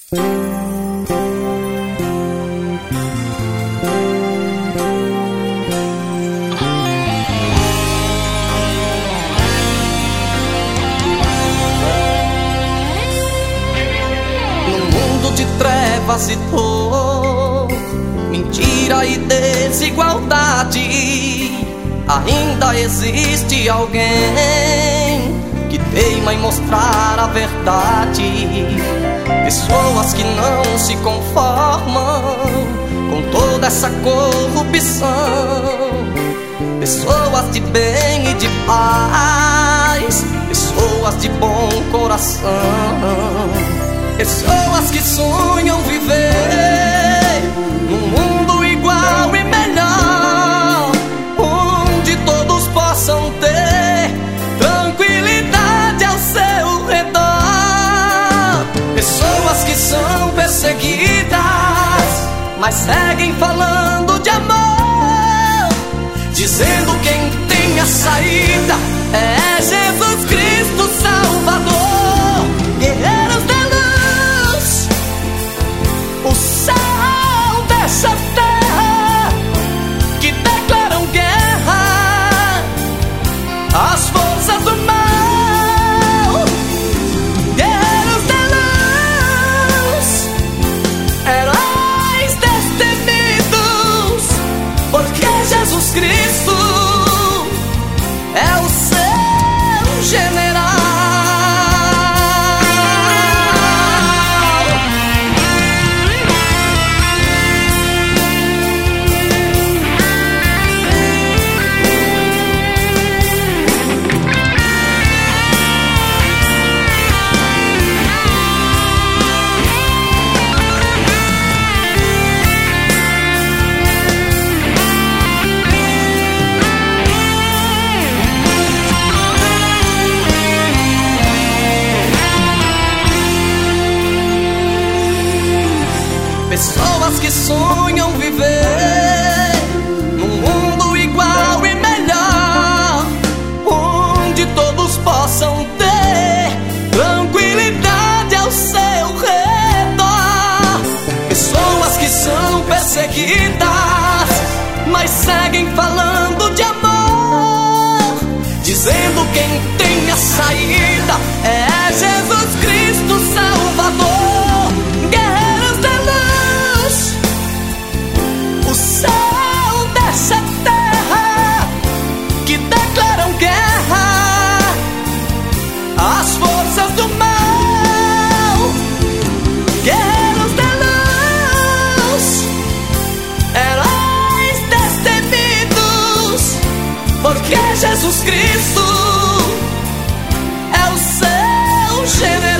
De trevas e dor, mentira e desigualdade, ainda existe alguém que teima em mostrar a verdade. Pessoas que não se conformam com toda essa corrupção, pessoas de bem e de paz, pessoas de bom coração, pessoas que sonham viver num mundo igual e melhor, onde todos possam ter tranquilidade ao seu redor. Pessoas que são perseguidas, mas seguem falando de amor, dizendo que quem tem a saída é Jesus Cristo Salvador. Guerreiros da luz, o sal dessa terra, que declaram guerra às forças do mal. Guerreiros da luz, heróis destemidos, porque Jesus Cristo é o seu general. Pessoas que sonham viver num mundo igual e melhor, onde todos possam ter tranquilidade ao seu redor. Pessoas que são perseguidas, mas seguem falando de amor, dizendo que quem tem a saída é Jesus Cristo Salvador. Guerreiros da luz, o sal dessa terra, que declaram guerra às forças do mal. Guerreiros da luz, heróis destemidos, porque Jesus Cristo é o seu general.